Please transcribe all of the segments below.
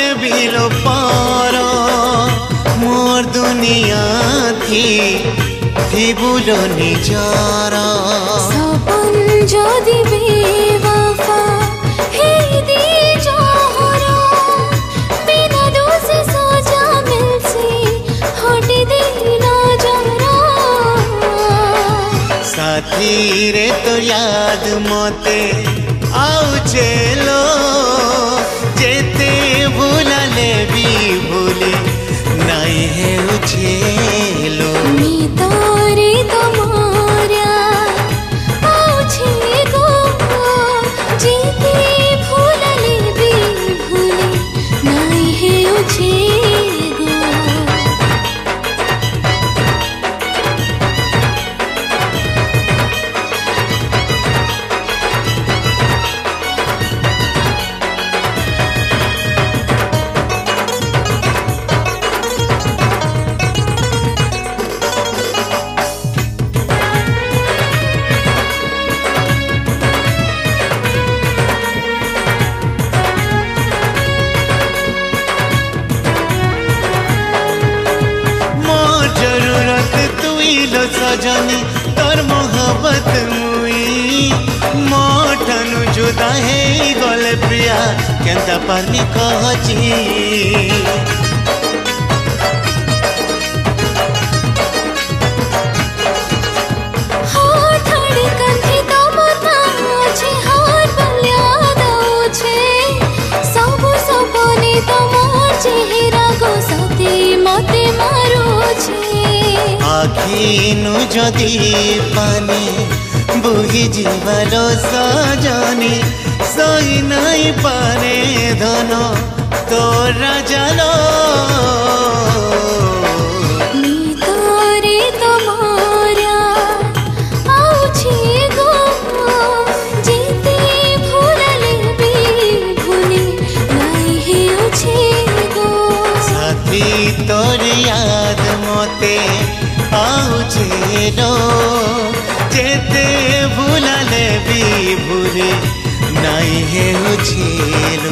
below par मोर दुनिया थी बुलो निजारा सपन जदि बेवफा हे दी जोहरा बिना दोषी सजा मिलसी हटी दी नजरा साथी रे तो याद मते आउचे लो जेते भूलाले भी भूली नहीं है उछेलो मी तोरी तोमोरा आउछे गो जेते भूलाले भी भूली नहीं है उछे गो सजनी तोर मोहब्बत मुई मोठनु जुदा है गले प्रिया केंता पारनी कहची आखिनु जदि पानी बुही जीवालो सजनी सही नहीं पारे धन तोरा जालो तोर याद मोते आउचेलो जेते भूलाले भी भूले नहीं है उछेलो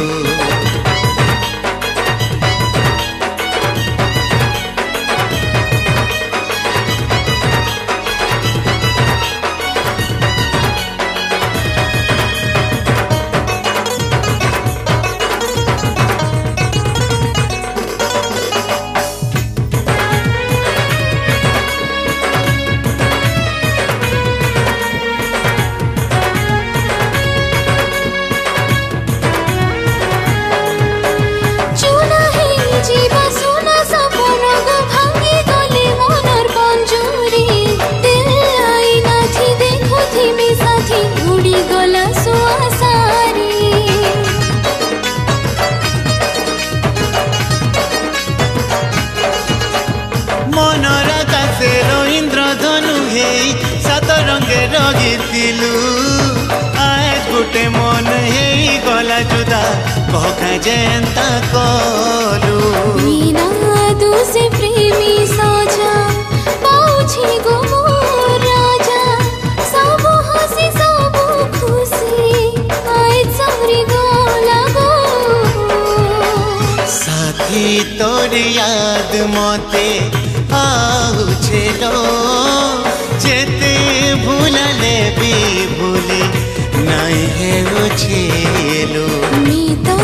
आज गुटे मन हे गला जुदा कह जेंता कलू मीना दूसरे प्रेमी सजा पाउछी गो मोर राजा सब हसी सब खुशी आज समरी गला गो साथी तोर याद मते आउछेलो जेते भूलाले भी भूली नहीं है उछेलो मी तो